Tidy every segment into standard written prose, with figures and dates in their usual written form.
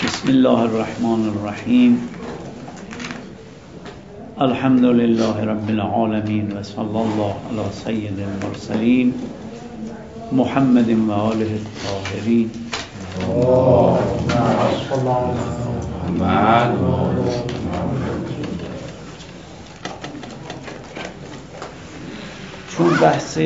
بسم الله الرحمن الرحیم. الحمد لله رب العالمین و صلی الله علی سید المرسلین محمد و آله الطاهرین. چون بحث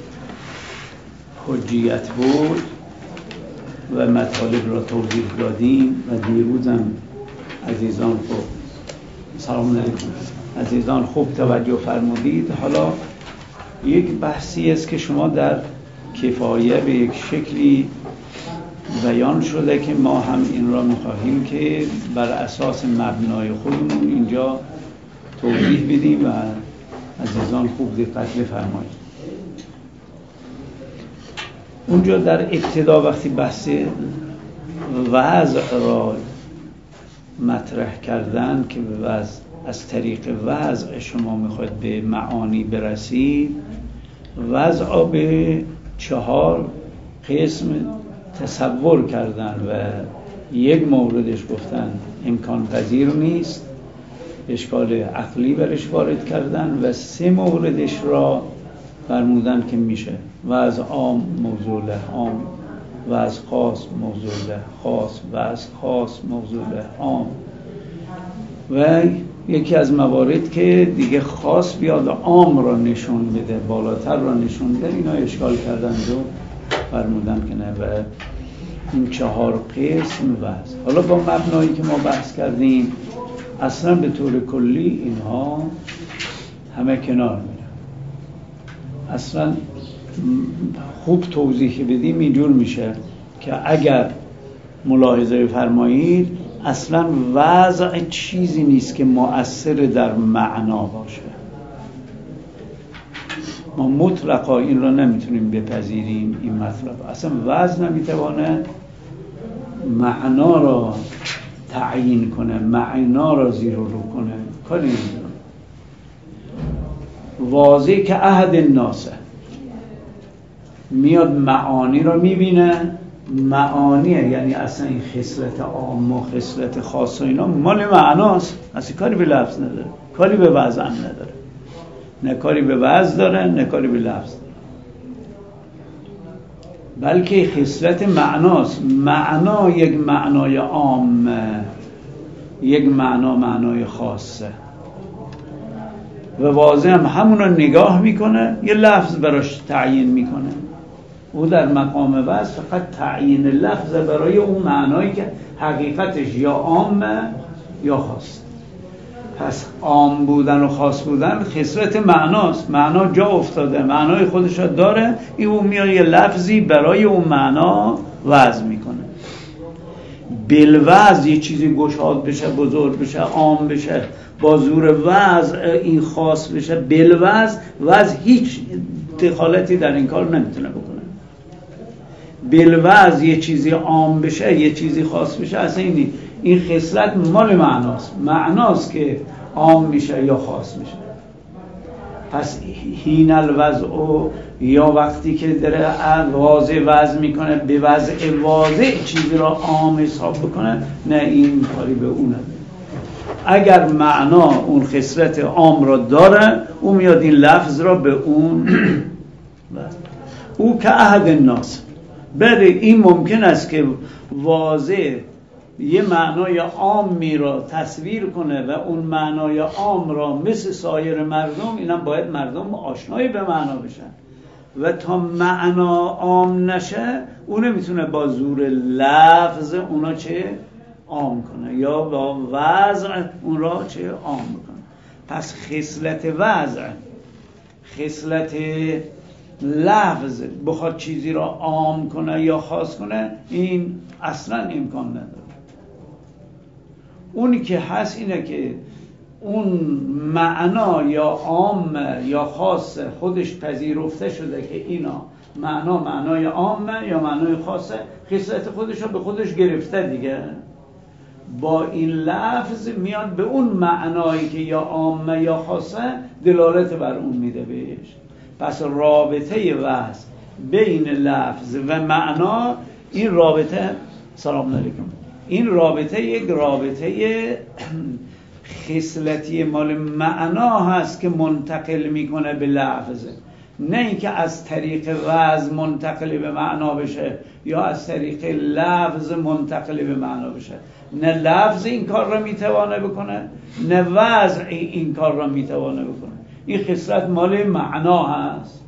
حجیت بود و مطالب را توضیح دادیم و دیروزم عزیزان خوب سلام علیکم عزیزان خوب توجه فرمودید. حالا یک بحثی است که شما در کفایه به یک شکلی بیان شده که ما هم این را می‌خواهیم که بر اساس مبنای خودمون اینجا توضیح بدیم و عزیزان خوب دقت بفرمایید. اونجا در ابتدا وقتی بحث وضع را مطرح کردن که از طریق وضع شما میخواید به معانی برسید، وضع به 4 قسم تصور کردن و یک موردش گفتن امکان پذیر نیست، اشکال عقلی برش وارد کردن و 3 موردش را فرمودن که میشه. وضع عام موضوع عام، وضع خاص موضوع خاص، وضع خاص موضوع عام. و یکی از موارد که دیگه خاص بیاد عام را نشون بده، بالاتر را نشون بده، اینا اشکال کردن و فرمودن که نه. و این 4 قسم وضع. حالا با مبنایی که ما بحث کردیم اصلا به طور کلی اینها همه کنار میرن. اصلا خوب توضیح بدیم اینجور میشه که اگر ملاحظه فرمایید اصلا وضع چیزی نیست که مؤثر در معنا باشه. ما مطلقا این را نمیتونیم بپذیریم. این مطلب اصلا وضع نمیتوانه معنا را تعیین کنه، معنا را زیر و رو کنه. کاری نمیتونه. واضح که احد الناسه میاد معانی را میبینه، معانیه یعنی اصلا این خصلت عام و خصلت خاص و اینا مال معناست، اصلا کاری به لفظ نداره، کاری به وضع هم نداره، نه کاری به وضع داره نه کاری به لفظ داره، بلکه خصلت معناست. معنا یک معنای عام، یک معنای خاصه و واضح هم همون رو نگاه میکنه، یه لفظ براش تعیین میکنه. او در مقام وضع فقط تعیین لفظ برای اون معنایی که حقیقتش یا عامه یا خاص. پس عام بودن و خاص بودن خصلت معناست. معنا جا افتاده، معنای خودش رو داره، این میاد یه لفظی برای اون معنا وضع میکنه. بالوضع یه چیزی گشاد بشه، بزرگ بشه، عام بشه، با زور وضع این خاص بشه. بالوضع وضع هیچ دخالتی در این کار نمیتونه بکنه. بالوضع یه چیزی عام بشه، یه چیزی خاص بشه، اصلا این خصلت مال معناست که عام میشه یا خاص میشه. پس هین الوضع یا وقتی که داره واضح وضع میکنه به وضع واضح چیزی را عام حساب بکنه، نه این کاری به اون نداره. اگر معنا اون خصلت عام را داره، او میاد این لفظ را به اون او که احد الناس. بله این ممکن است که واضح یه معنای عامی را تصویر کنه و اون معنای عام را مثل سایر مردم، اینم باید مردم آشنایی به معنا بشن و تا معنا عام نشه اون نمیتونه با زور لفظ اونا چه عام کنه یا با وضع اون را چه عام کنه. پس خصلت وضع، خصلت لفظ بخواد چیزی را عام کنه یا خاص کنه، این اصلا امکان نداره. اونی که هست اینه که اون معنا یا عام یا خاص خودش پذیرفته شده که اینا معنای عامه یا معنای خاصه، خصلت خودش رو به خودش گرفته دیگه. با این لفظ میاد به اون معنایی که یا عامه یا خاصه دلالت بر اون میده بهش. پس رابطه وصل بین لفظ و معنا، این رابطه سلام علیکم این رابطه یک رابطه خصلتی مال معنا هست که منتقل میکنه به لفظ، نه اینکه از طریق وضع منتقل به معنا بشه یا از طریق لفظ منتقل به معنا بشه. نه لفظ این کار را میتوانه بکنه، نه وضع این کار را میتوانه بکنه. این خصلت مال معنا هست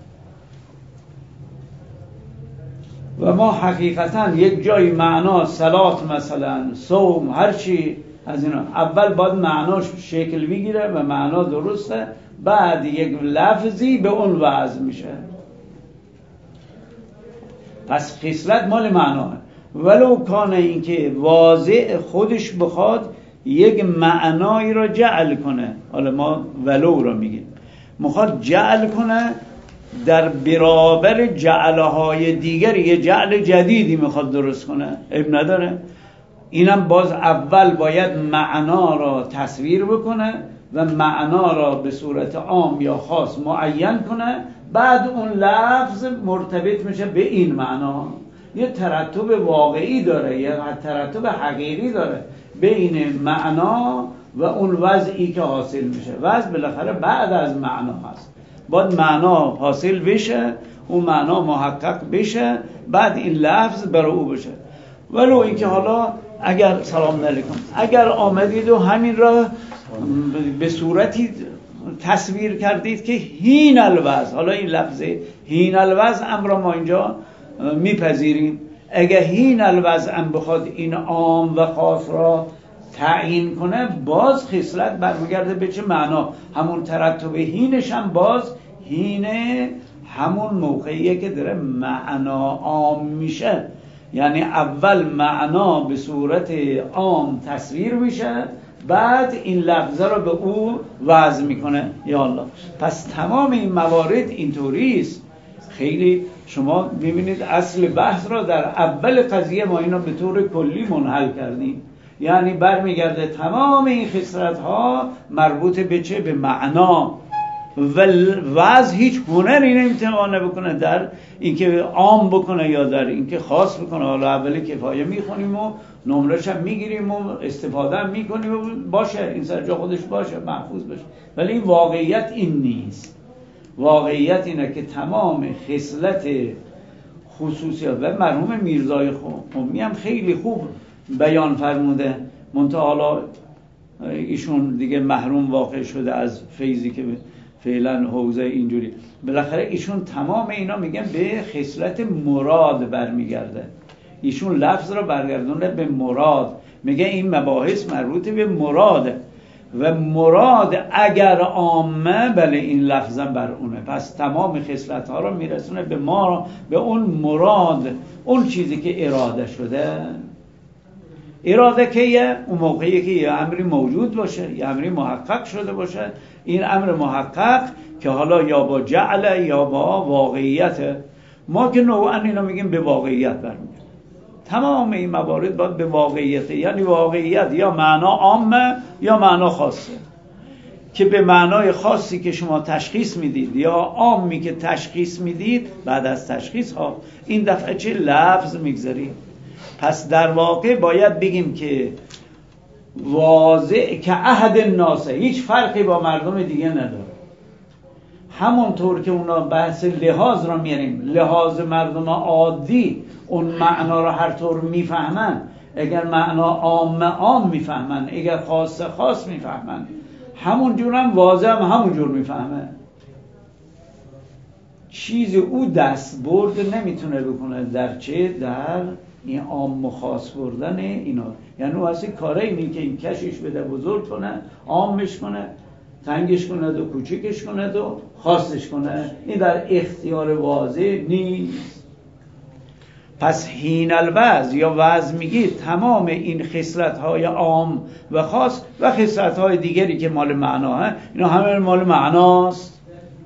و ما حقیقتا یک جای معنا، صلات مثلا، صوم، هر چی از اینا، اول باید معناش شکل بگیره و معنا درسته، بعد یک لفظی به اون وضع میشه. پس خصلت مال معناه، ولو کانه این که واضع خودش بخواد یک معنایی را جعل کنه. حالا ما ولو را میگیم، میخواد جعل کنه در برابر جعلهای دیگر، یه جعل جدیدی میخواد درست کنه، عیب نداره. اینم باز اول باید معنا را تصویر بکنه و معنا را به صورت عام یا خاص معین کنه، بعد اون لفظ مرتبط میشه به این معنا. یه ترتب واقعی داره، یه ترتب حقیقی داره بین معنا و اون وضعی که حاصل میشه. وضع بالاخره بعد از معنا هست، باید معنا حاصل بشه، اون معنا محقق بشه، بعد این لفظ برای او بشه. ولو اینکه حالا اگر سلام علیکم، اگر آمدید و همین را به صورتی تصویر کردید که هین الوضع، حالا این لفظ هین الوضع را ما اینجا میپذیریم. اگر هین الوضع بخواد این عام و خاص را تعیین کنه، باز خصلت برمیگرده به چه معنا؟ همون ترتب هینش هم باز هینه همون موقعیه که داره معنا عام میشه، یعنی اول معنا به صورت عام تصویر میشه، بعد این لفظه رو به او وضع میکنه. یا الله. پس تمام این موارد اینطوری است. خیلی شما میبینید اصل بحث را در اول قضیه ما اینا به طور کلی منحل کردیم، یعنی برمیگرده تمام این خصلت ها مربوط به چه؟ به معنا. و وضع هیچ هنری نمیتونه بکنه در اینکه عام بکنه یا در اینکه خاص بکنه. حالا اول کفایه میخونیم و نمرش هم میگیریم و استفاده هم میکنیم و باشه، این سر جا خودش باشه، محفوظ باشه، ولی این واقعیت این نیست. واقعیت اینه که تمام خصلت خصوصیات و مرحوم میرزای قمی هم خیلی خوب بیان فرموده، منتها حالا ایشون دیگه محروم واقع شده از فیضی که فعلا حوزه اینجوری. بالاخره ایشون تمام اینا میگن به خصلت مراد برمیگرده. ایشون لفظ رو برگردونه به مراد، میگه این مباحث مربوط به مراده و مراد اگر عامه، بله این لفظا بر اونه. پس تمام خصلت ها رو میرسونه به ما، به اون مراد، اون چیزی که اراده شده. اراده که اون موقعی که یه امری موجود باشه، یه امری محقق شده باشه. این امر محقق که حالا یا با جعل یا با واقعیت، ما که نوعا اینا میگیم به واقعیت برمیگرده. تمام این موارد باید به واقعیت، یعنی واقعیت یا معنا عامه یا معنا خاصه، که به معنای خاصی که شما تشخیص میدید یا عامی که تشخیص میدید، بعد از تشخیص ها این دفعه چه لفظ میگذارید. پس در واقع باید بگیم که واضع که عهد الناس، هیچ فرقی با مردم دیگه نداره. همونطور که اونا بحث لحاظ را میاریم، لحاظ مردم عادی اون معنا را هر طور میفهمن، اگر معنا عام میفهمن، اگر خاص خاص میفهمن، همون جور هم واضع هم همون جور میفهمه. چیزی او دست برد نمیتونه بکنه در چه؟ در این عام و خاص بردن اینا. یعنی او اصلا کاره اینی که این کشش بده، بزرگ کنه، عامش کنه، تنگش کنه و کوچکش کنه و خاصش کنه، این در اختیار واضح نیست. پس هین الوضع یا وضع میگید تمام این خصلت‌های عام و خاص و خصلت‌های دیگری که مال معنا هست، اینا همه مال معناست.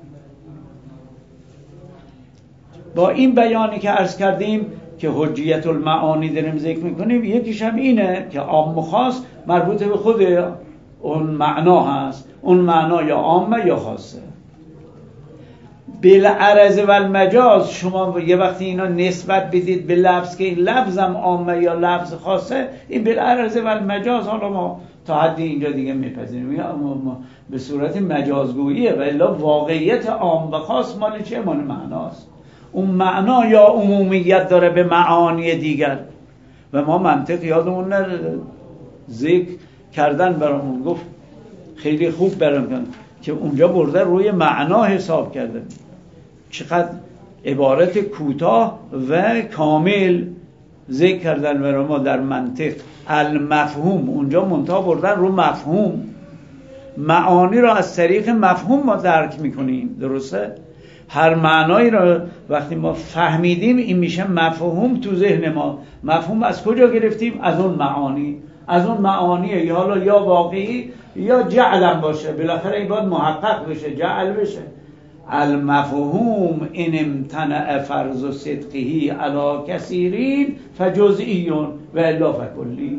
با این بیانی که عرض کردیم که حجیت المعانی داریم ذکر میکنیم، یکیش هم اینه که عام و خاص مربوط به خود اون معنا هست، اون معنا یا عامه یا خاصه. بالعرض و المجاز شما یه وقتی اینا نسبت بدید به لفظ که این لفظم عامه یا لفظ خاصه، این بالعرض و المجاز حالا ما تا حدی اینجا دیگه میپذیریم به صورت مجازگوییه، و الا واقعیت عام و خاص مال چه؟ مال معناست. اون معنا یا عمومیت داره به معانی دیگر، و ما منطق یادمون ذکر کردن برامون گفت خیلی خوب برامون که اونجا برده روی معنا حساب کرده، چقدر عبارت کوتاه و کامل ذکر کردن برای ما در منطق. المفهوم اونجا منتها بردن رو مفهوم، معانی را از طریق مفهوم ما درک میکنیم، درسته؟ هر معنایی را وقتی ما فهمیدیم این میشه مفهوم تو ذهن ما. مفهوم از کجا گرفتیم؟ از اون معانی. از اون معانیه، یا حالا یا واقعی یا جعلم باشه، بالاخره این باید محقق بشه، جعل بشه. المفهوم ان امتنع فرض صدقه علی کثیرین فجزئی و الا فکلی.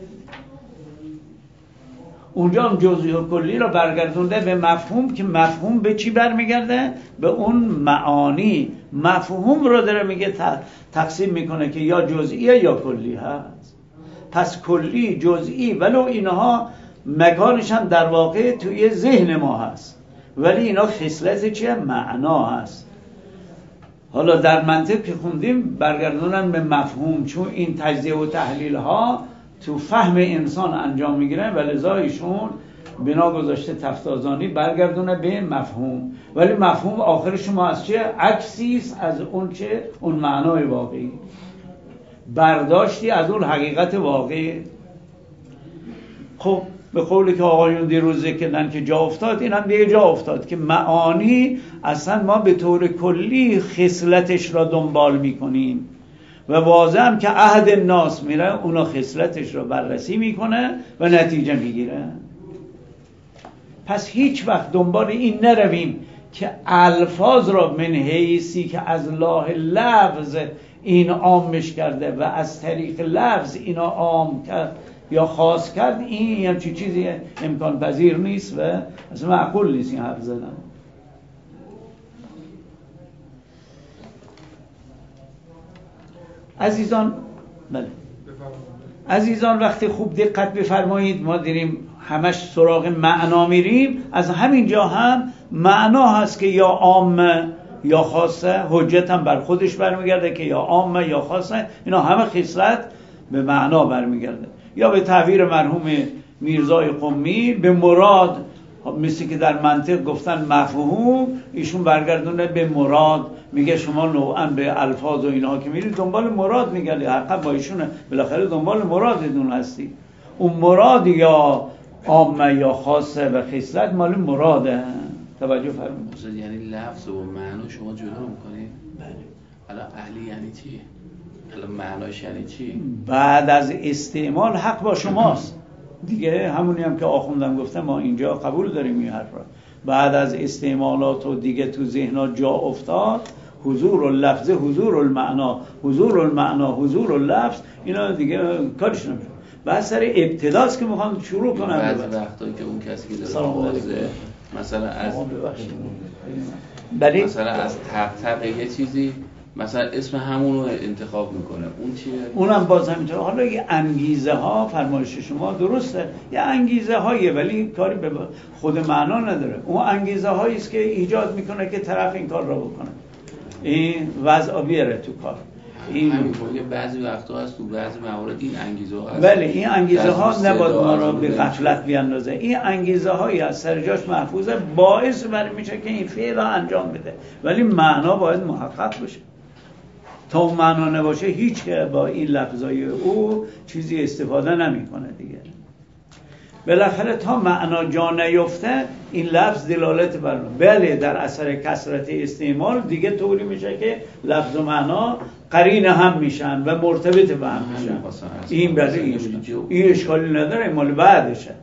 اونجا هم جزئی و کلی را برگردونده به مفهوم، که مفهوم به چی برمیگرده؟ به اون معانی. مفهوم رو داره میگه تقسیم میکنه که یا جزئیه یا کلی هست. پس کلی، جزئی، ولو اینها مکانشان در واقع توی ذهن ما هست، ولی اینا خصلت چیه؟ معنا هست. حالا در منطق که خوندیم برگردونن به مفهوم، چون این تجزیه و تحلیل ها تو فهم انسان انجام میگیرن و لذا ایشون بنا گذاشته تفتازانی برگردونه به مفهوم. ولی مفهوم آخر شما از چه؟ عکسیست از اون چه؟ اون معنای واقعی، برداشتی از اون حقیقت واقعی. خب به قولی که آقایون دیروز ذکر کردن که جا افتاد، این هم دیگه جا افتاد که معانی اصلا ما به طور کلی خصلتش را دنبال میکنیم و واضح هم که عهد الناس میره اونا خصلتش را بررسی میکنه و نتیجه میگیره. پس هیچ وقت دنبال این نرویم که الفاظ را من حیثی که از لاه لفظ این عامش کرده و از طریق لفظ اینا عام کرد یا خاص کرد، این همچی چیزی امکان پذیر نیست و اصلا معقول نیست این حرف زدن. عزیزان، بله عزیزان، وقتی خوب دقت بفرمایید، ما داریم همش سراغ معنا میریم، از همین جا هم معنا هست که یا عامه یا خاصه، حجت هم بر خودش برمیگرده که یا عامه یا خاصه، اینا همه خصلت به معنا برمیگرده. یا به تعبیر مرحوم میرزای قمی به مراد، مثل که در منطق گفتن مفهوم، ایشون برگردونه به مراد، میگه شما نوعا به الفاظ و اینها که میرید دنبال مراد میگردی، حقا با ایشونه بالاخره دنبال مرادتون هستی. اون مراد یا عامه یا خاصه و خصلت مال مراده. توجه فرمایید. یعنی لفظ و معنی شما جدا میکنید؟ بله. حالا اهلی یعنی چی؟ حالا معناش یعنی چی؟ بعد از استعمال حق با شماست دیگه، همونی هم که آخوندم گفتم ما اینجا قبول داریم این حرف را. بعد از استعمالات و دیگه تو ذهن‌ها جا افتاد، حضور اللفظ، حضور المعنا، حضور المعنا، حضور اللفظ، اینا دیگه کارش نمیشه. بعد سر ابتداست که میخوام شروع کنم. بعضی وقتایی که اون کسی که داره بازه مثلا از مثلا از تق یه چیزی مثلا اسم همون رو انتخاب میکنه، اون چیه؟ اونم باز همینطور. حالا یه انگیزه ها، فرمایش شما درسته، یه انگیزه هاییه ولی کاری به خود معنا نداره. اون انگیزه هایی است که ایجاد میکنه که طرف این کار را بکنه، این وضع بیاره تو کار. این همینطوریه بعضی وقتا هست، تو بعضی موارد این انگیزه ها هست. بله، این انگیزه ها نباید ما را به غفلت بیاندازه. این انگیزه هایی از سر جاش محفوظه، باعث برای میشه که این فعل را انجام بده، ولی معنا باید محقق بشه. تا اون معنا نباشه هیچ که با این لفظای او چیزی استفاده نمیکنه دیگه. بالاخره تا معنا جا نیفته این لفظ دلالت بر، بله در اثر کثرت استعمال دیگه طوری میشه که لفظ و معنا قرین هم میشن و مرتبط به هم میشن. این بله این اشکالی نداره، مال بعدشه.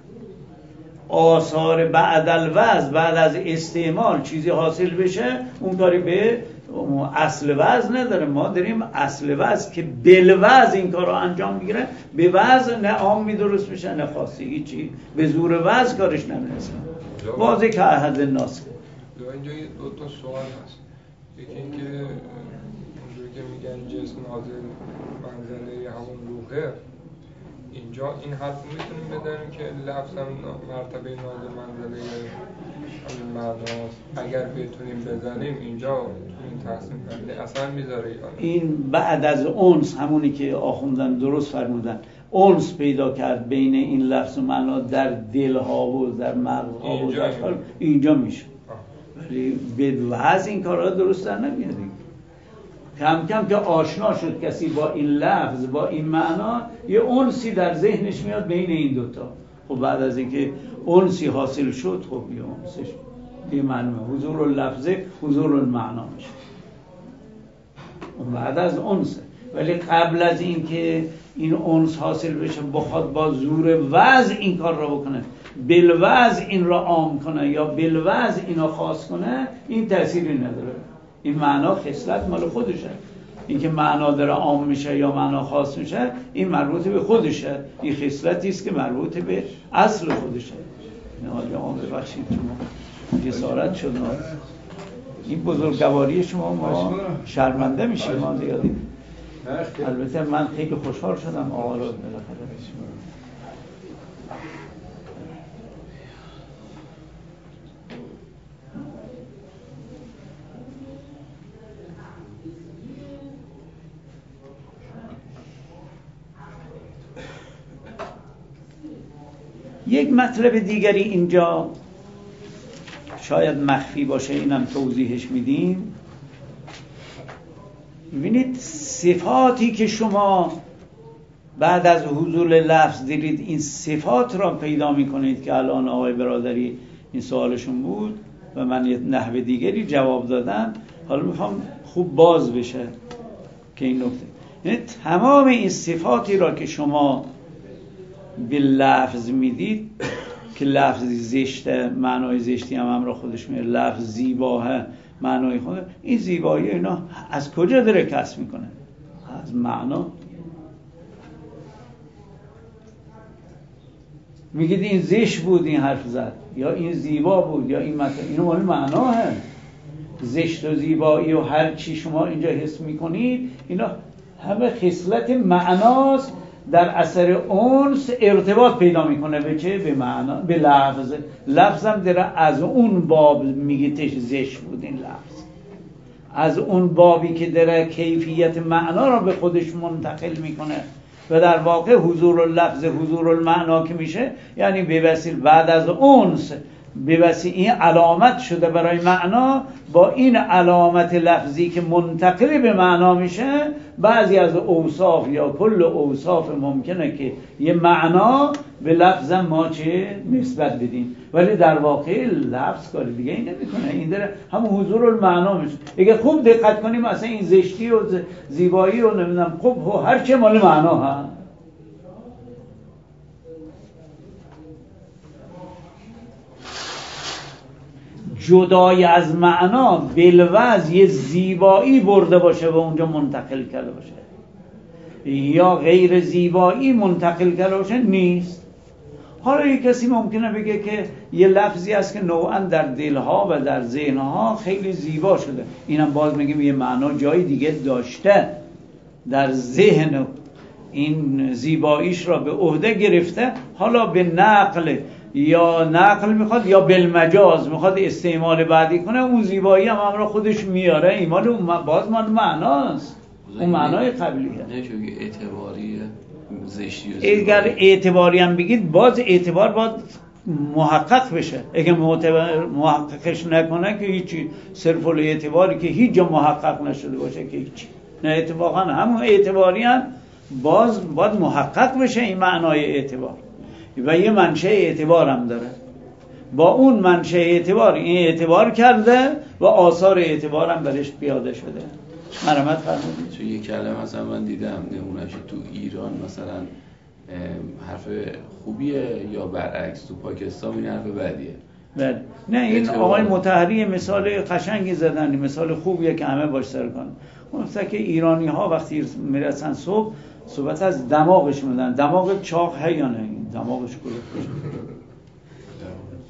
آثار بعد الوضع، بعد از استعمال چیزی حاصل بشه، اون کاری به اصل وضع نداره. ما داریم اصل وضع که بالوضع این کار رو انجام میگیره، به وضع نه عامی درست میشه نه خاصی، هیچی به زور وضع کارش نمیرسه. واضح که عهد الناس. اینجا دو تا سوال هست. یکی اینکه اونجوری که میگن جسم نازل منزله همون روحه، اینجا این حرف میتونیم بزنیم که لفظ هم مرتبه نازل منزله همین معناست. اگر بتونیم بزنیم اینجا این تقسیم بندی اصلا میذاره یا نه؟ این بعد از اونس، همونی که آخوندن درست فرمودن، اونس پیدا کرد بین این لفظ و معنا در دلها و در مغزها و در اینجا میشه. ولی به وضع این کارها درست در نمیاد. کم کم که آشنا شد کسی با این لفظ، با این معنا، یه اونسی در ذهنش میاد بین این دوتا. خب بعد از اینکه اونسی حاصل شد، خب یه اونسش یه معلومه، حضور اللفظ حضور المعنا میشه. بعد از اونسه. ولی قبل از اینکه این اونس حاصل بشه بخواد با زور وضع این کار را بکنه، بالوضع این را عام کنه یا بالوضع اینا خاص کنه، این تأثیری نداره. این معنا خصلت مال خودشه. این که معنا داره عام میشه یا معنا خاص میشه، این مربوط به خودشه. این خصلتی است که مربوط به اصل خودشه. نه آقا ببخشید شما جسارت شد. این بزرگواری شما، ما شرمنده میشیم ما زیادی. البته من خیلی خوشحال شدم آقا رو بالاخره. یک مطلب دیگری اینجا شاید مخفی باشه، اینم توضیحش میدیم. ببینید صفاتی که شما بعد از حضور لفظ دیدید، این صفات را پیدا میکنید که الان آقای برادری این سوالشون بود و من یه نحو دیگری جواب دادم. حالا میخوام خوب باز بشه که این نکته، یعنی تمام این صفاتی را که شما به لفظ میدید که لفظ زشته، معنای زشتی هم را خودش میاره، لفظ زیباه معنای خود، این زیبایی اینا از کجا داره کسب میکنه؟ از معنا. میگید این زشت بود این حرف زد، یا این زیبا بود، یا این مثلا، اینو مال معنا هست. زشت و زیبایی و هر چی شما اینجا حس میکنید اینا همه خصلت معناست، در اثر اونس ارتباط پیدا میکنه به چه؟ به معنا، به لفظ. لفظ هم داره از اون باب میگه تش زشت بود این لفظ، از اون بابی که داره کیفیت معنا را به خودش منتقل میکنه و در واقع حضور اللفظ حضور المعنا که میشه، یعنی به وسیله بعد از اونس به وسیله این علامت شده برای معنا، با این علامت لفظی که منتقل به معنا میشه، بعضی از اوصاف یا کل اوصاف ممکنه که یه معنا به لفظ ما چه نسبت بدیم، ولی در واقع لفظ کار دیگه این نمیکنه، این داره همون حضور المعنا میشه. اگه خوب دقت کنیم مثلا این زشتی و زیبایی و نمیدونم خوب هر چه مال معنا هست. جدای از معنا بالوضع یه زیبایی برده باشه و اونجا منتقل کرده باشه، یا غیر زیبایی منتقل کرده باشه نیست. حالا یک کسی ممکنه بگه که یه لفظی است که نوعا در دلها و در ذهنها خیلی زیبا شده، اینم باز میگیم یه معنا جای دیگه داشته، در ذهن این زیباییش را به عهده گرفته، حالا به نقل یا نقل میخواد یا بالمجاز میخواد استعمال بعدی کنه، اون زیبایی هم را خودش میاره، ایمان اون باز من معناست، اون معنای قبلیه. نه چون اعتباریه زشتی و زیبایی. اگر اعتباری هم بگید باز اعتبار باید محقق بشه، اگه محققش نکنه که هیچی، صرف الاعتباری که هیچ جا محقق نشده باشه که هیچی. نه اتفاقا همون اعتباری هم باز باید محقق بشه این معنای اعتبار، و یه منشأ اعتبار هم داره، با اون منشأ اعتبار این اعتبار کرده و آثار اعتبار هم برش پیاده شده. مرحمت فرمودید. چون یه کلمه مثلا من دیدم نمونهش تو ایران مثلا حرف خوبیه یا برعکس تو پاکستان این حرف بدیه. بله. نه این آقای مطهری مثال قشنگی زدن، مثال خوبیه که همه باش سر کنن. اون که ایرانی ها وقتی میرسن صحبت از دماغش میدن، دماغ چاق هی یا نه، دماغش کلوف بشه.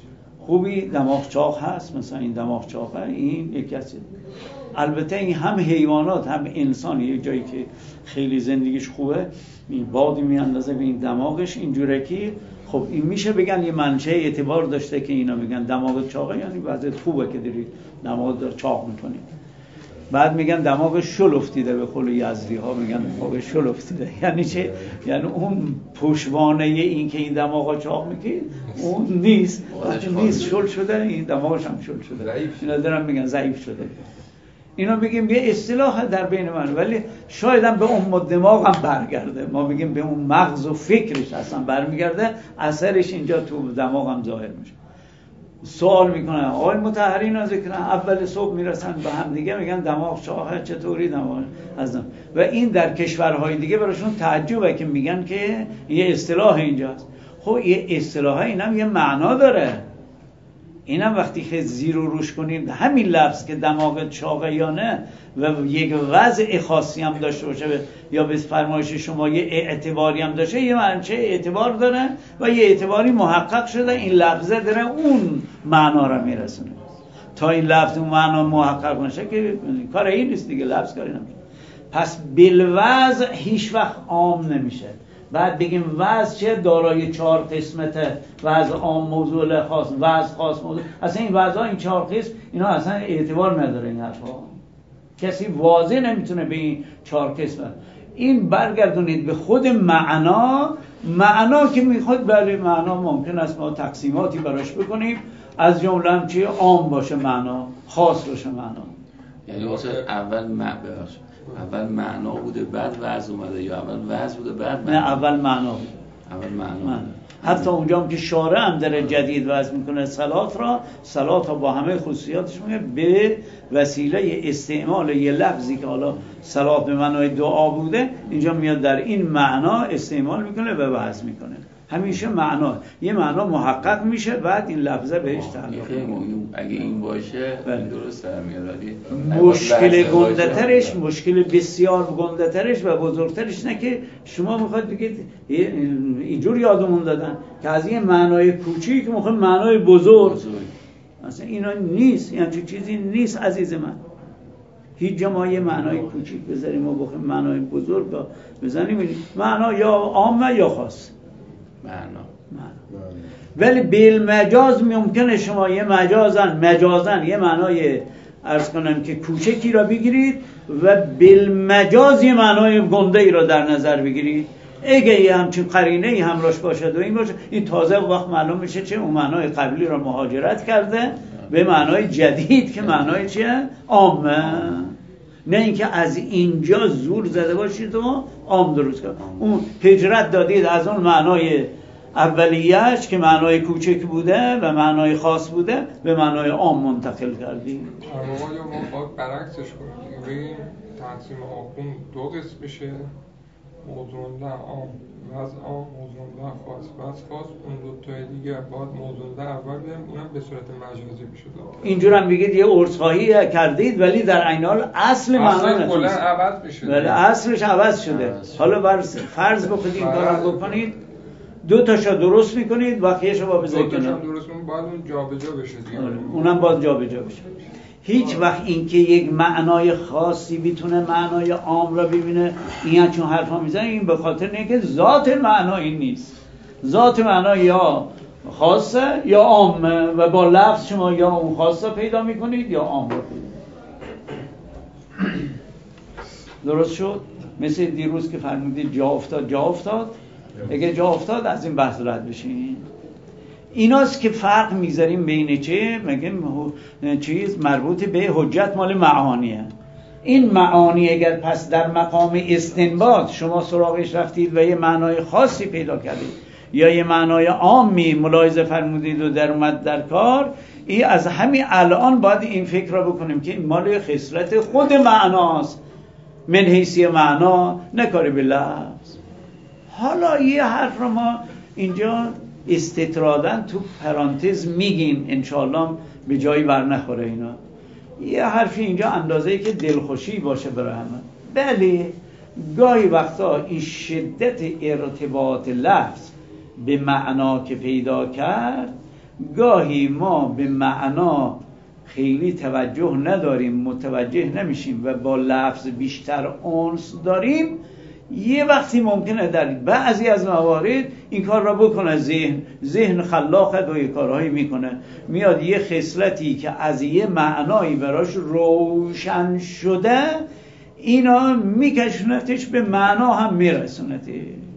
خوبی دماغ چاق هست، مثلا این دماغ چاقه، این یکی از. البته این هم حیوانات هم انسان یک جایی که خیلی زندگیش خوبه این بادی میاندازه به این دماغش اینجوره که خب این میشه بگن یه منشه اعتبار داشته که اینا میگن دماغ چاقه، یعنی وضعیت خوبه که داری دماغ داره چاق میکنی. بعد میگن دماغ شل افتیده، به قول یزدی ها میگن دماغ شل افتیده. یعنی چه؟ یعنی اون پشوانه این که این دماغ چاق میکنی اون نیست، نیست، شل شده، این دماغش هم شل شده، اینا دارن میگن ضعیف شده. اینا میگیم یه اصطلاح در بین من، ولی شاید هم به اون دماغ هم برگرده، ما میگیم به اون مغز و فکرش اصلا برمیگرده، اثرش اینجا تو دماغ هم ظاهر میشه. سوال میکنن آقای مطهری اینا ذکرن اول صبح میرسن به هم دیگه میگن دماغ چاقه، چطوری دماغ از و این در کشورهای دیگه براشون تعجبه که میگن که یه اصطلاح اینجاست. خب یه اصطلاح اینم یه معنا داره، اینم وقتی که زیر رو روش کنیم همین لفظ که دماغ چاقه یا نه و یک وضع خاصی هم داشته باشه یا به فرمایش شما یه اعتباری هم داشته، یه منچه اعتبار داره و یه اعتباری محقق شده، این لفظه داره اون معنا رو میرسونه. تا این لفظ اون معنا محقق نشه که کار این نیست دیگه، لفظ کاری نمیشه. پس بالوضع هیچ وقت عام نمیشه. بعد بگیم وضع چه؟ دارای 4 قسمته، وضع عام، موضوع خاص، وضع خاص، موضوع. اصلا این وضع این 4 قسم اینا اصلا اعتبار نداره، این حرفا کسی واضح نمیتونه به این 4 قسم. این برگردونید به خود معنا که میخواد، بله معنا ممکن است ما تقسیماتی براش بکنیم، از جمله هم چیه؟ عام باشه معنا، خاص باشه معنا. یعنی واسه اول معنا بوده بعد وضع اومده، یا اول وضع بوده بعد معنا؟ نه، اول معنا بود. اول معنا. حتی اونجا هم که شارع هم داره جدید وضع میکنه صلات را با همه خصوصیاتش میگه به وسیله استعمال یه لفظی که حالا صلات به معنای دعا بوده، اینجا میاد در این معنا استعمال میکنه و وضع میکنه. همیشه معنا یه معنا محقق میشه، بعد این لفظه بهش تعلق. اگه این باشه درست در میاد، ولی مشکل گنده‌ترش، مشکل بسیار گنده‌ترش و بزرگترش نه که شما میخواید بگید اینجور یادمون دادن که از یه معنای کوچیک که میخواد معنای بزرگ. اصلا اینا نیست، یعنی چیزی نیست عزیز من. هیچ جا ما یه معنای کوچیک بذاریم و بخوایم معنای بزرگ بزنیم، معنا یا عامه یا خاص. ولی بالمجاز ممکنه شما یه مجازن یه معنای عرض کنم که کوچکی را بگیرید و بالمجاز یه معنای گنده ای را در نظر بگیرید. اگه یه همچین قرینه ای همراش باشد و این باشه، این تازه وقت معلوم میشه چه اون معنای قبلی را مهاجرت کرده به معنای جدید که معنای چیه؟ عامه. نه اینکه از اینجا زور زده باشید و عام درست کنید. اون هجرت دادید از اون معنای اولیه‌اش که معنای کوچک بوده و معنای خاص بوده به معنای عام منتقل کردیم. ما باید برعکسش کنیم، بگیم تقسیم آخون 2 قسم بشه، موضوع عام وضع عام، موضوع خاص وضع خاص. اون 2 تای دیگه باید موضوع اول بیم، اونم به صورت مجازی بشه. اینجور هم بگید یه عذرخواهی کردید ولی در عین حال اصل معنا نتونید، کلا عوض بشه، ولی اصلش عوض شده. حالا فرض بکنید این کارو بکنید، 2 تاشو درست میکنید، بقیه‌شو با بذارید کنار. 2 تاشو درست میکنید، بعد اون جابجا بشه دیگه. اونم باید جابجا بشه. هیچ وقت این که یک معنای خاصی بیتونه معنای عام را ببینه، این چون حرفا میزنه، این به خاطر اینکه ذات معنا این نیست. ذات معنا یا خاصه یا عامه و با لفظ شما یا اون خاصه پیدا میکنید یا عام را پیدا. درست شد؟ مثل دیروز که فرمودید جا افتاد. اگه جا افتاد از این بحث رد بشین. ایناست که فرق میذاریم بین چه؟ میگیم چیز مربوط به حجت مال معانیه. این معانی اگر پس در مقام استنباط شما سراغش رفتید و یه معنای خاصی پیدا کردید یا یه معنای عامی ملاحظه فرمودید و در اومد در کار، این از همین الان باید این فکر را بکنیم که این مال خصلت خود معناست، من حیثی معنا، نکاری به لفظ. حالا یه حرف رو ما اینجا استطرادن تو پرانتز میگیم، انشاءالله به جایی بر نخوره اینا. یه حرفی اینجا اندازه‌ای که دلخوشی باشه برای همه. بله گاهی وقتا این شدت ارتباط لفظ به معنا که پیدا کرد گاهی ما به معنا خیلی توجه نداریم، متوجه نمیشیم و با لفظ بیشتر انس داریم، یه وقتی ممکنه در بعضی از موارد این کار را بکنه. ذهن خلاقه و یه کارهایی میکنه، میاد یه خصلتی که از یه معنایی براش روشن شده اینا میکشونتش به معنا هم میرسونتش.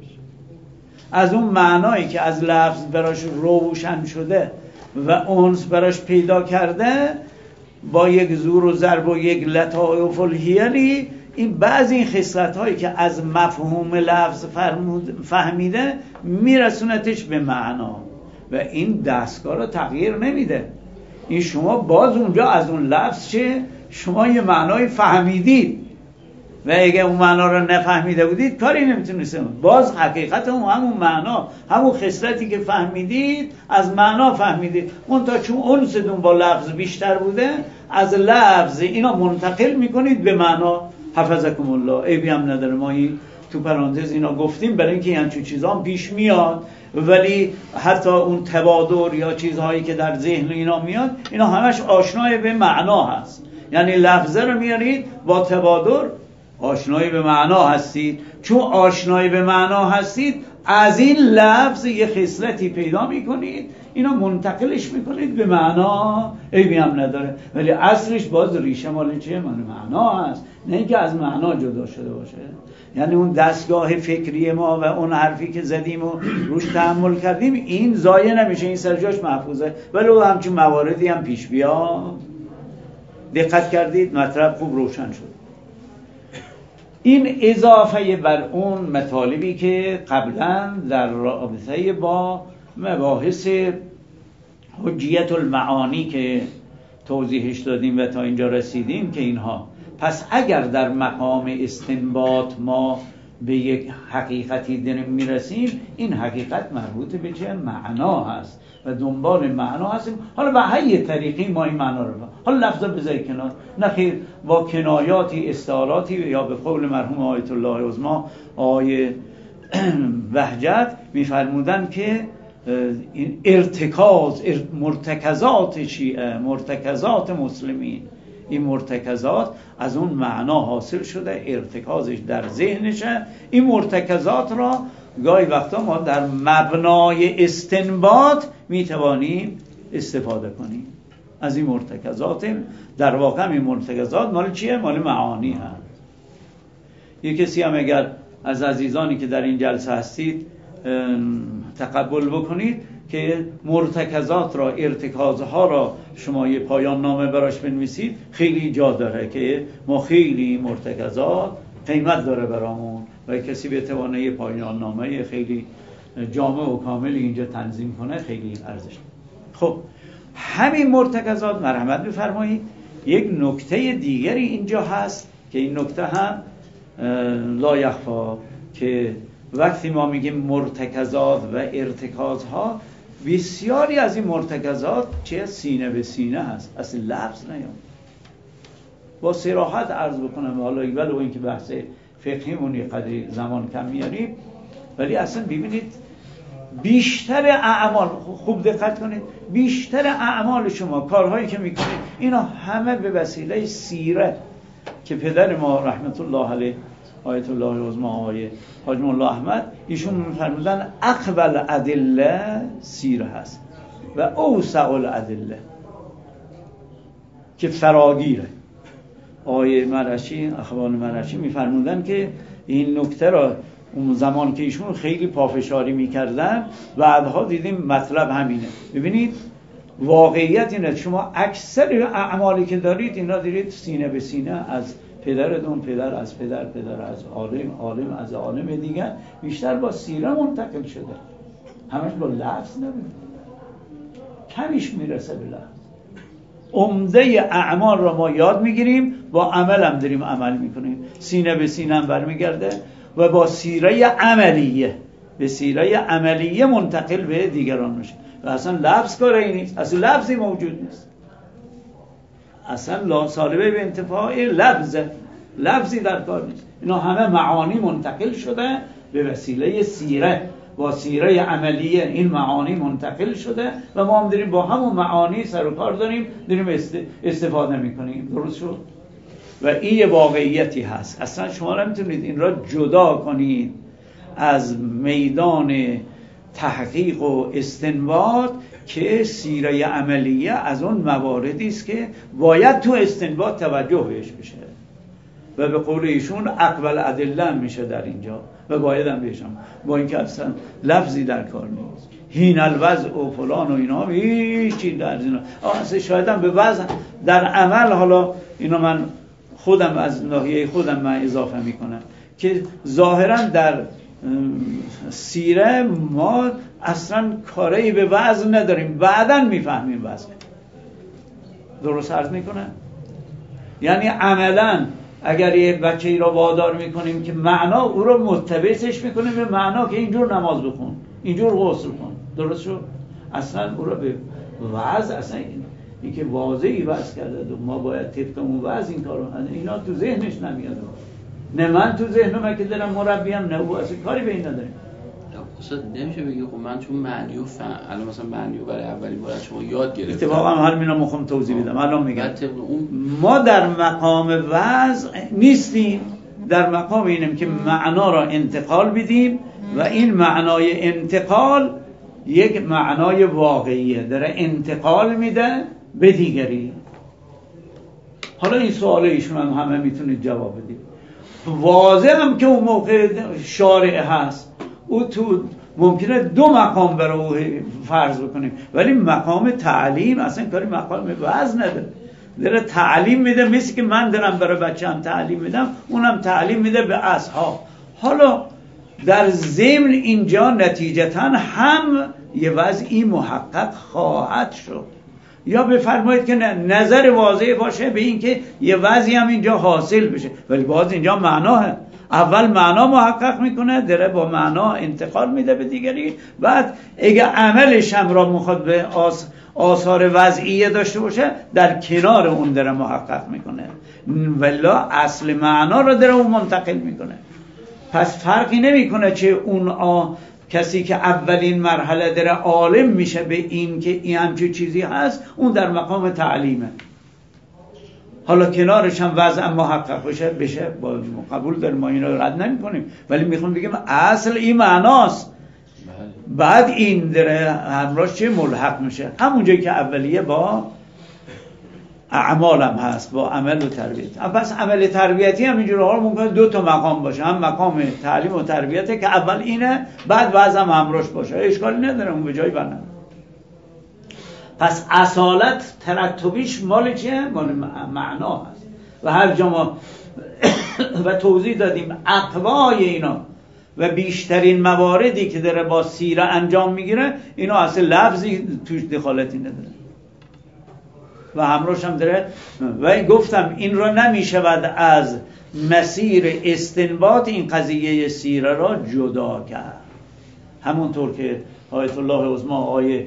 از اون معنایی که از لفظ براش روشن شده و انس براش پیدا کرده با یک زور و ضرب و یک لطائف الحیلی، این بعضی این خصلت هایی که از مفهوم لفظ فهمیده میرسونتش به معنا و این دستگاه رو تغییر نمیده. این شما باز اونجا از اون لفظ چه شما یه معنای فهمیدید و اگه اون معنا رو نفهمیده بودید کاری نمیتونستید. باز حقیقت همون معنا، همون خصلتی که فهمیدید از معنا فهمیدید، اون تا چون انستون با لفظ بیشتر بوده از لفظ اینا منتقل میکنید به معنا. حفظکم الله. عیبی هم نداره، ما این تو پرانتز اینا گفتیم برای اینکه این چه چیزا هم پیش میاد، ولی حتی اون تبادر یا چیزهایی که در ذهن اینا میاد اینا همش آشنای به معنا هست. یعنی لفظه رو میارید با تبادر آشنایی به معنا هستید. چون آشنایی به معنا هستید از این لفظ یه خصلتی پیدا میکنید، اینا منتقلش میکنید به معنا. عیبی هم نداره، ولی اصلش باز ریشه مال چیه؟ مال معنا هست، نه اینکه از معنا جدا شده باشه. یعنی اون دستگاه فکری ما و اون حرفی که زدیم و روش تحمل کردیم این ضایع نمیشه، این سر جاش محفوظه، ولی همچون مواردی هم پیش بیاد. دقت کردید؟ مطلب خوب روشن شد. این اضافه بر اون مطالبی که قبلا در رابطه با مباحث حجیت المعانی که توضیحش دادیم و تا اینجا رسیدیم که اینها، پس اگر در مقام استنباط ما به یک حقیقتی داریم میرسیم، این حقیقت مربوط به چه؟ معنا هست و دنبال معنا هستیم. حالا به هر طریقی ما این معنا رو حالا لفظا بذاری کنار، نخیر با کنایاتی استعاراتی یا به قول مرحوم آیت الله عظمی آیه وحجت میفرمودن که این ارتکاز مرتکزات شیعه، مرتکزات مسلمین، این مرتکزات از اون معنا حاصل شده، ارتکازش در ذهنشه. این مرتکزات را گاهی وقتا ما در مبنای استنباط میتوانیم استفاده کنیم از این مرتکزات. در واقع این مرتکزات مال چیه؟ مال معانی هست. یک کسی هم اگر از عزیزانی که در این جلسه هستید تقبل بکنید که مرتکزات را، ارتکازها را شما یه پایان نامه براش بنویسید، خیلی جا داره که ما خیلی مرتکزات قیمت داره برامون و کسی بتوانه یه پایان نامه خیلی جامع و کامل اینجا تنظیم کنه، خیلی ارزش داره. خب همین مرتکزات، مرحمت بفرمایید، یک نکته دیگری اینجا هست که این نکته هم لا یخفا، که وقتی ما میگیم مرتکزات و ارتکازها، بسیاری از این مرتکزات چه سینه به سینه هست، اصل لفظ نیام. با صراحت عرض بکنم، حالا ولو اینکه بحث فقهیمون یه قدری زمان کم میاریم، ولی اصلا ببینید بیشتر اعمال، خوب دقت کنید، بیشتر اعمال شما، کارهایی که میکنید، اینا همه به وسیله سیره که پدر ما رحمت الله علیه آیت الله عظمی آقای حاج مولا احمد ایشون می‌فرمودن اقبل ادله سیره هست و اوسع الادله که فراگیره. آقای مرشی، اخوان مرشی می‌فرمودن که این نکته را اون زمان که ایشون خیلی پافشاری می‌کردن، بعدها دیدیم مطلب همینه. ببینید واقعیت اینه، شما اکثر اعمالی که دارید اینا دارید سینه به سینه از پدرتون، پدر از پدر، پدر از عالم، عالم از عالم دیگر، بیشتر با سیره منتقل شده، همش با لفظ نمیده، کمیش میرسه به لفظ. عمده اعمال را ما یاد میگیریم، با عمل هم داریم عمل میکنیم، سینه به سینه هم برمیگرده و با سیره عملیه، به سیره عملیه منتقل به دیگران میشه و اصلا لفظ کاری نیست، اصلا لفظی موجود نیست، اصلا لا سالبه به انتفاع لفظی در کار نیست. اینا همه معانی منتقل شده به وسیله سیره با سیره عملیه این معانی منتقل شده و ما هم داریم با همون معانی سر و کار داریم استفاده میکنیم. درست شد؟ و این یه واقعیتی هست. اصلا شما نمیتونید این را جدا کنید از میدان تحقیق و استنباط که سیره عملیه از اون مواردی است که باید تو استنباط توجه بهش بشه و به قول ایشون اقبل ادله میشه در اینجا و باید هم بهشم، با اینکه اصلا لفظی در کار نیست. هین الوضع و فلان و اینا هیچی در اینا اصلا شاید هم به وضع در عمل، حالا اینا من خودم از ناحیه خودم من اضافه میکنم که ظاهرا در سیره ما اصلا کاری به وضع نداریم، بعداً میفهمیم وضع. درست عرض میکنه؟ یعنی عملاً اگر یه بچه‌ای را وادار میکنیم که معنا او را متبعش میکنیم به معنا که اینجور نماز بخون، اینجور غسل کن، درست شد؟ اصلا او را به وضع، اصلا این که واضحی وضع کرده و ما باید طبق اون وضع این کارو، اینا تو ذهنش نمیاد. نه من تو ذهنم که دارم مربیم، نه او اصلا کاری به این نداریم. اصلا نمیشه بگی خب من چون معنی و الان مثلا معنی رو برای اولین بار شما یاد گرفتم، اتفاقا همینا میخوام توضیح بدم. الان میگم ما در مقام وضع نیستیم، در مقام اینیم که معنا را انتقال بدیم و این معنای انتقال یک معنای واقعیه، داره انتقال میده به دیگری. حالا این سوال ایشون هم همه میتونید جواب بدید. واضح هم که اون موقع شارع هست، او تو ممکنه دو مقام برای او فرض بکنیم، ولی مقام تعلیم اصلا کاری مقام وضع نداره، داره تعلیم میده، مثل که من دارم برای بچه‌ام تعلیم میدم، اونم تعلیم میده به اصحاب. حالا در ضمن اینجا نتیجتاً هم یه وضعی محقق خواهد شد، یا بفرمایید که نظر واضح باشه به این که یه وضعی هم اینجا حاصل بشه، ولی باز اینجا معناه اول معنا محقق میکنه، داره با معنا انتقال میده به دیگری، بعد اگه عملش هم را میخواد به آثار وضعیه داشته باشه در کنار اون داره محقق میکنه، ولا اصل معنا را داره اون منتقل میکنه. پس فرقی نمیکنه چه اون کسی که اولین مرحله داره عالم میشه به این که این همچه چیزی هست، اون در مقام تعلیمه. حالا کنارش هم وضع محقق بشه با قبول داریم، ما این رو رد نمی کنیم، ولی میخوام بگیم اصل این معناست، بعد این داره همراهش چه ملحق میشه، همونجایی که اولیه با اعمال هم هست، با عمل و تربیت. پس عمل تربیتی هم اینجور حال ممکنه دو تا مقام باشه، هم مقام تعلیم و تربیته که اول اینه، بعد وضع هم همراهش باشه، اشکالی نداره، اون به جای بنده. پس اصالت ترتبیش مال چیه؟ مال معنا هست و هر جا ما و توضیح دادیم اقوای اینا و بیشترین مواردی که داره با سیره انجام میگیره اینا اصلا لفظی توش دخالتی نداره و همراهش هم داره. و گفتم این را نمیشود از مسیر استنباط این قضیه سیره را جدا کرد، همونطور که آیت الله عظما آیه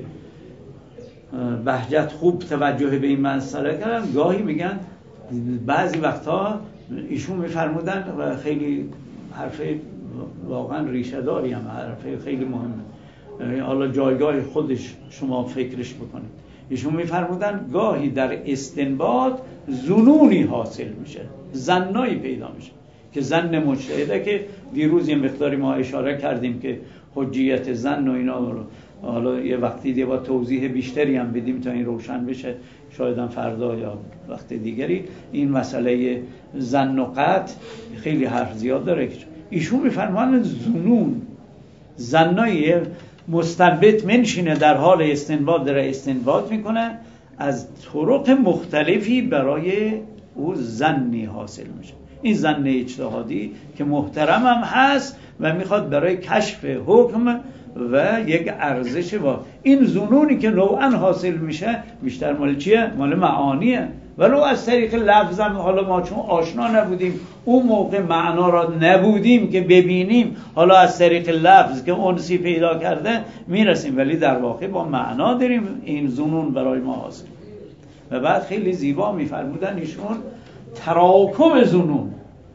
بهجت خوب توجه به این مسئله کردن. گاهی میگن بعضی وقتها ایشون میفرمودن و خیلی حرف واقعا ریشه داری هم، حرف خیلی مهمه، حالا جایگاه خودش شما فکرش بکنید. ایشون میفرمودن گاهی در استنباط ظنونی حاصل میشه، ظنایی پیدا میشه که ظن مجتهده، که دیروز یه مقداری ما اشاره کردیم که حجیت ظن و اینا رو حالا یه وقتی دیگه با توضیح بیشتری هم بدیم تا این روشن بشه، شاید هم فردا یا وقت دیگری. این مسئله ظن و قطع خیلی حرف زیاد داره. ایشون میفرمایند ظنون، ظنای مستنبط منشینه در حال استنباط، داره استنباط میکنه، از طرق مختلفی برای او ظنی حاصل میشه. این ظن اجتهادی که محترم هم هست و میخواد برای کشف حکم و یک ارزش با این ظنونی که نوعا حاصل میشه بیشتر مال چیه؟ مال معانیه، ولو از طریق لفظ هم حالا ما چون آشنا نبودیم اون موقع معنا را نبودیم که ببینیم، حالا از طریق لفظ که انسی پیدا کرده میرسیم، ولی در واقع با معنا داریم این ظنون برای ما حاصل. و بعد خیلی زیبا میفرمودن ایشون تراکم ظنون،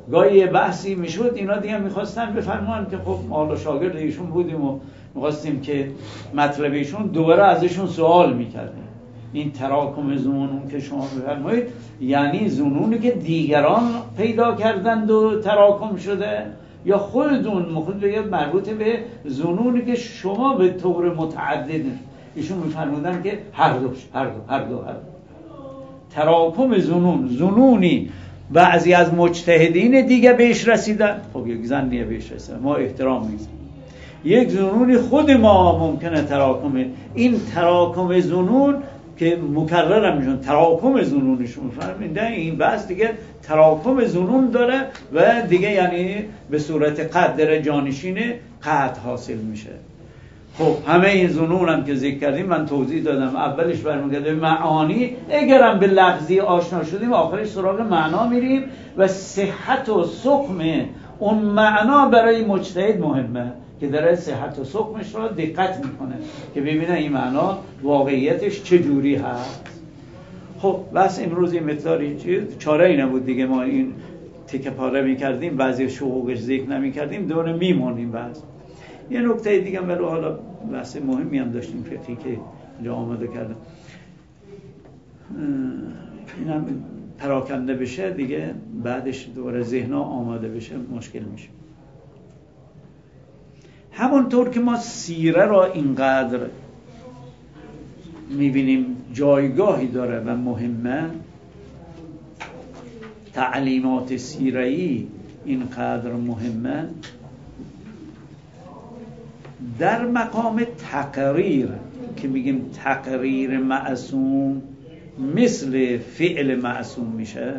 گاهی یه بحثی میشد، اینا دیگه میخواستن بفرمان که خب ما حالا شاگرد ایشون بودیم و میخواستیم که مطلب ایشون دوباره ازشون سوال میکردیم. این تراکم ظنون که شما بفرمایید یعنی ظنونی که دیگران پیدا کردند و تراکم شده، یا خودتون مخواد بگید مربوط به ظنونی که شما به طور متعدد ایشون میفرمودن که هر دو تراکم ظنونی بعضی از مجتهدین دیگه بهش رسیدن. خب یک زنیه بهش رسیدن، ما احترام میذاریم. یک ظنونی خود ما ممکنه تراکم، این تراکم ظنون که مکررم میشون تراکم ظنونشون فهمیدن، این بحث دیگه تراکم ظنون داره و دیگه یعنی به صورت قدر جانشین قطع حاصل میشه. خب همه این ظنون هم که ذکر کردیم من توضیح دادم، اولش برمیگرده به معانی، اگرم به لفظی آشنا شدیم آخرش سراغ معنا میریم و صحت و سقم اون معنا برای مجتهد مهمه که داره صحت و سقمش را دقت میکنه که ببینه این معنا واقعیتش چجوری هست. خب بس امروز این مقداری چاره ای نبود دیگه، ما این تکه پاره میکردیم، بعضی شقوقش ذکر نمیکردیم، دونه میمونیم. بس یه نکته دیگه ولی حالا بحث مهمی هم داشتیم فقهی که اینجا آماده کردم، اینم پراکنده بشه دیگه بعدش دوباره ذهن‌ها آماده بشه مشکل میشه. همونطور که ما سیره را اینقدر میبینیم جایگاهی داره و مهمه، تعلیمات سیره‌ای اینقدر مهمه، در مقام تقریر که میگیم تقریر معصوم مثل فعل معصوم میشه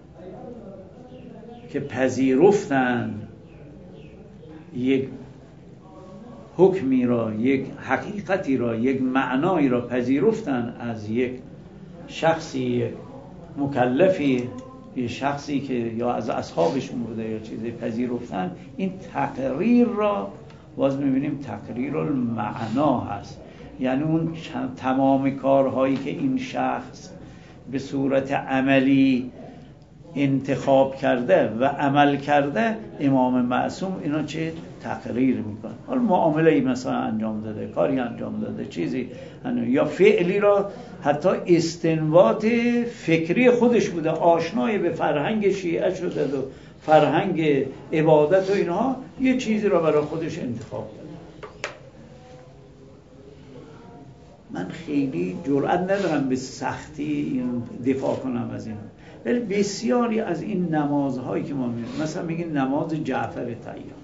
که پذیرفتن یک حکمی را، یک حقیقتی را، یک معنایی را پذیرفتن از یک شخصی مکلفی، یک شخصی که یا از اصحابشون بوده یا چیزی پذیرفتن، این تقریر را باز میبینیم تقریر المعنا هست. یعنی اون تمام کارهایی که این شخص به صورت عملی انتخاب کرده و عمل کرده، امام معصوم اینا چه تقریر میکنه. حالا معامله ای مثلا انجام داده، کاری انجام داده، چیزی یا فعلی را حتی استنباط فکری خودش بوده، آشنای به فرهنگ شیعه شده و فرهنگ عبادت و اینها، یه چیزی را برای خودش انتخاب کرده. من خیلی جرئت ندارم به سختی این دفاع کنم از این، ولی بسیاری از این نمازهایی که ما می‌بینیم، مثلا میگیم نماز جعفر طیار،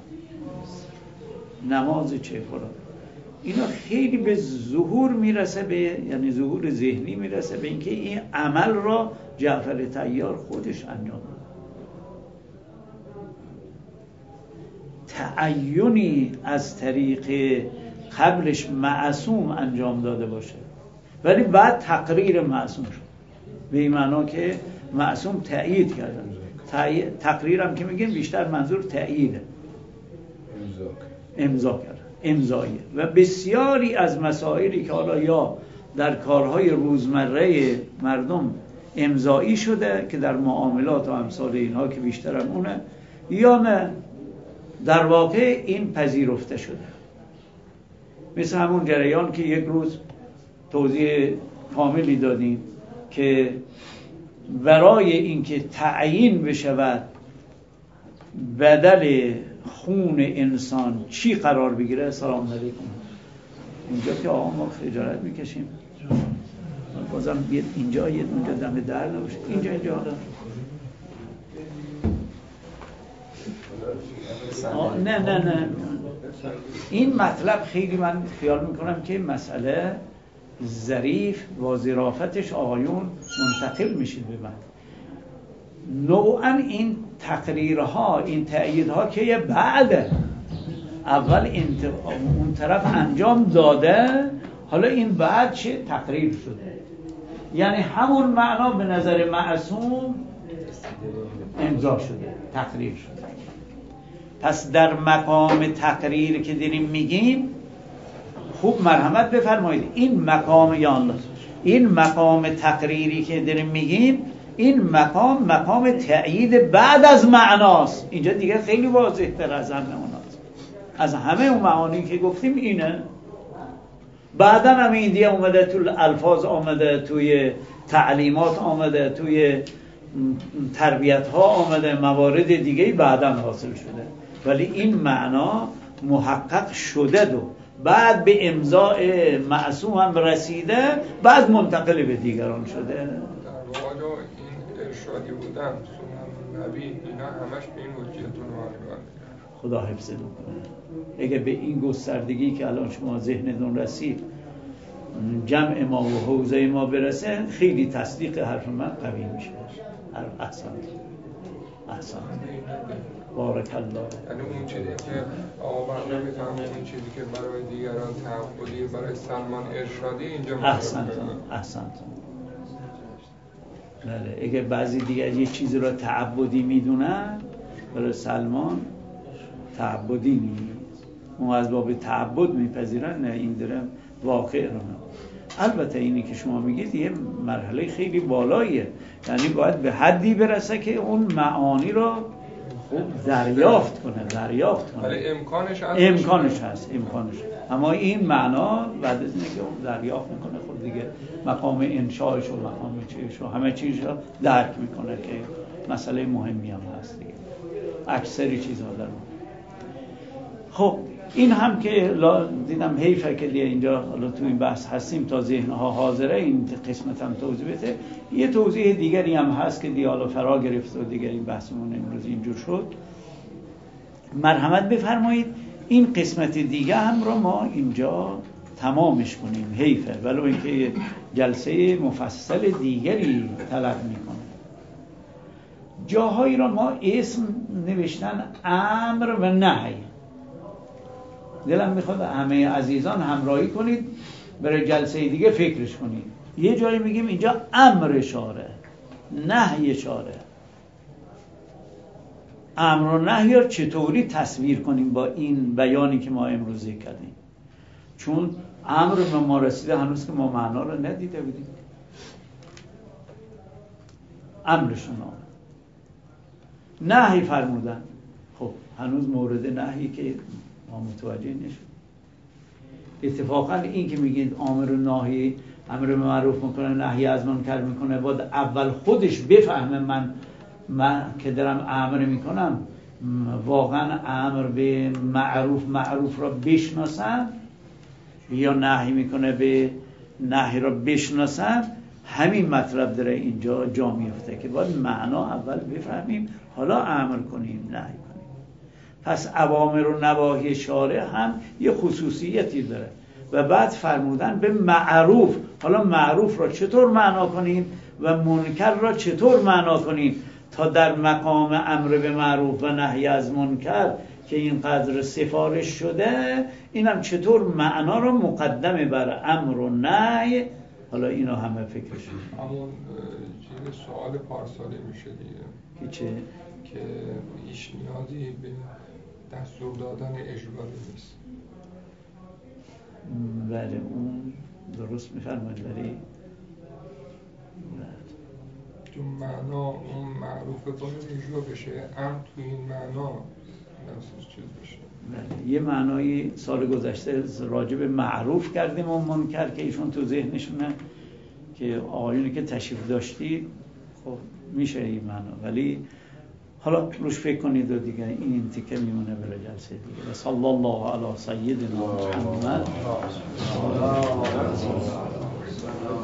نماز چه فلان، اینا خیلی به ظهور میرسه، به یعنی ظهور ذهنی میرسه به اینکه این عمل را جعفر طیار خودش انجام داد. تعیینی از طریق قبلش معصوم انجام داده باشه ولی بعد تقریر معصوم شد، به این معنا که معصوم تأیید کردن. تقریرم که میگیم بیشتر منظور تأییده، امضا کردن، امضاییه. و بسیاری از مسائلی که حالا یا در کارهای روزمره مردم امضایی شده که در معاملات و امثال اینها که بیشتر هم اونه، یا نه در واقع این پذیرفته شده. مثل همون جریان که یک روز توضیح کاملی دادیم که برای اینکه تعیین بشود بدل خون انسان چی قرار بگیره، سلام علیکم، اینجا که آقا ما خجالت میکشیم، بازم بیاد اینجا، یه اونجا دم در نباشه، اینجا نه این مطلب خیلی من خیال میکنم که مسئله ظریف و ظرافتش آقایون منتقل میشید به من. نوعا این تقریرها، این تأییدها که بعد اول اون طرف انجام داده، حالا این بعد چه تقریر شده، یعنی همون معنا به نظر معصوم امضا شده، تقریر شده. پس در مقام تقریر که داریم میگیم، خوب مرحمت بفرمایید، این مقام یا الله، این مقام تقریری که داریم میگیم این مقام تأیید بعد از معناست. اینجا دیگه خیلی واضح تر از همه اوناست. از همه اون معانی که گفتیم اینه. بعدا هم این دیگه اومده تو الفاظ، آمده توی تعلیمات، آمده توی تربیت ها، آمده موارد دیگه بعدا حاصل شده، ولی این معنا محقق شده دو بعد به امضاء معصوم هم رسیده، بعد منتقل به دیگران شده. در واقع این ارشادی بودن سنن نبی اینا همش به این وجهتون معلومه. خدا حفظتون کنه. اگه به این گستردگی که الان شما ذهنتون رسید جمع ما و حوزه ما برسه، خیلی تصدیق حرف من قوی میشه. احسن بارک الله. یعنی اون چیزی که آقا بنده میفهمه، اون چیزی که برای دیگران تعبدی، برای سلمان ارشادی، اینجا احسنتون. بله، اگه بعضی دیگر یه چیزی رو تعبدی میدونن، برای سلمان تعبدی نیست، اون از باب تعبد میپذیرن، نه این درم واقع رو. البته اینی که شما میگید یه مرحله خیلی بالاییه، یعنی باید به حدی برسه که اون معانی رو خوب دریافت کنه. ولی امکانش هست. اما این معنا بعد از اینه که اون دریافت میکنه، خود دیگه مقام انشاءش و مقام چیزش و همه چیز رو درک میکنه که مسئله مهمی هم هست دیگه. اکثری چیزها در خب این هم که دیدم حیفه که اینجا حالا تو این بحث هستیم تا ذهنها حاضره، این قسمت هم توضیح بده. یه توضیح دیگری هم هست که دیالو فرا گرفت و دیگه این بحثمون امروز اینجور شد. مرحمت بفرمایید این قسمت دیگه هم رو ما اینجا تمامش کنیم، حیفه، ولو اینکه جلسه مفصل دیگری طلب میکنه. جاهایی رو ما اسم نوشتن امر و نهی. دلم میخواد همه عزیزان همراهی کنید، برای جلسه دیگه فکرش کنید. یه جایی میگیم اینجا امر اشاره، نهی اشاره. امر و نهی رو چطوری تصویر کنیم با این بیانی که ما امروز کردیم؟ چون امر به ما رسیده هنوز که ما معنا رو ندیده بودیم. امرشون آمد، نهی فرمودن، خب هنوز مورد نهی که ما متوجه نشد. اتفاقا این که میگید امر و نهی، امر به معروف میکنه، نهی از منکر میکنه، باید اول خودش بفهمه من که دارم امر میکنم واقعا امر به معروف را بشناسم یا نهی میکنه به نهی را بشناسم. همین مطلب داره اینجا جا میفته که باید معنا اول بفهمیم، حالا امر کنیم، نهی کنیم. پس اوامر و نواهی شارع هم یه خصوصیتی داره و بعد فرمودن به معروف. حالا معروف را چطور معنا کنیم و منکر را چطور معنا کنیم تا در مقام امر به معروف و نهی از منکر که اینقدر سفارش شده، اینم چطور معنا را مقدمه بر امر و نهی. حالا اینا همه فکرش همون چیز سوال پارسالی میشه دیگه که چه؟ که هیچ نیازی به دستور دادن اجباری نیست. بله اون درست میفرمایید، ولی تو معنا اون معروف باید اجرا بشه، هم تو این معنا نفسش چیز بشه. بله. یه معنایی سال گذشته راجع به معروف کردیم و منکر که ایشون تو ذهنشونه که آقایونی که تشریف داشتید خب میشه این معنا، ولی حالا روش فکر کنید و دیگه این تیکه میمونه برای جلسه دیگه. و صلی الله علی سیدنا محمد.